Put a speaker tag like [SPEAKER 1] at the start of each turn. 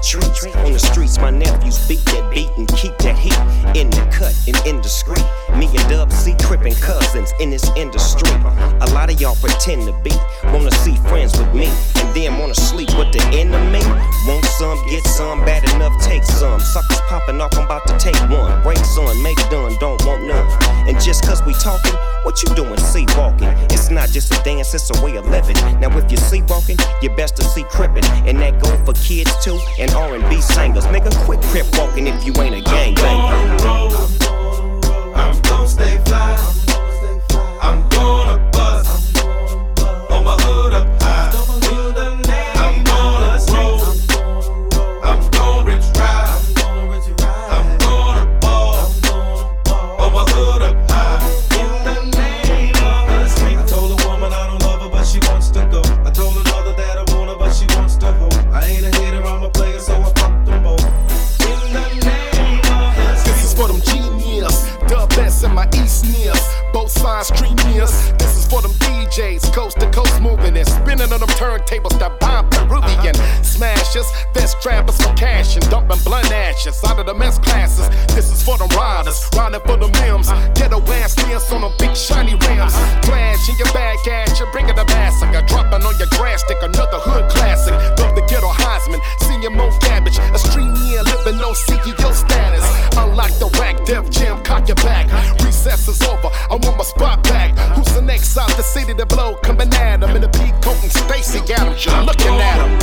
[SPEAKER 1] treats. On the streets, my nephews beat that beat and keep that heat in the cut and indiscreet. Me and Dub C crippin' cousins in this industry. A lot of y'all pretend to be, wanna see friends with me, and then wanna sleep with the enemy. Want some, get some, bad enough, take some. Suckers popping off, I'm about to take one. Brakes on, make done, don't want none. And just cause we talking, what you doing, walking? It's not just a dance, it's a way of living. Now if you walking, you best to see crippin'. And that go for kids too, and R&B singers. Nigga, quit crip walking if you ain't a gangbanger.
[SPEAKER 2] I'm gon' stay fly. I'm gonna bust on my hood up high. I'm gonna roll. I'm gonna rich ride. I'm gonna ball on my hood up high. In the name of the street. I told a woman I don't love her, but she wants to go. I told another that I want her, but she wants to hold. I ain't a hater, I'm a player, so I fuck them both. In the name of the street.
[SPEAKER 3] This is for them genius. Dub S and my East nears, both sides street nears. This is for them DJs, coast to coast moving and spinning on them turntables that bomb Peruvian smashers. Best trappers for cash and dumping blunt ashes out of the mess classes. This is for them riders, riding for them limbs. Ghetto ass dance on them big shiny rims. Flash in your bag cash, you bring it a massacre. Dropping on your grass stick, another hood classic. Dub the ghetto Heisman, senior Mo Cabbage. A street near living no CEO status. Unlike the rack, Def Jam, cock your back. Recess is over, I want my spot back. Who's the next out the city to blow? Coming at him in the peacoat and Stacy Adams, you're looking at him.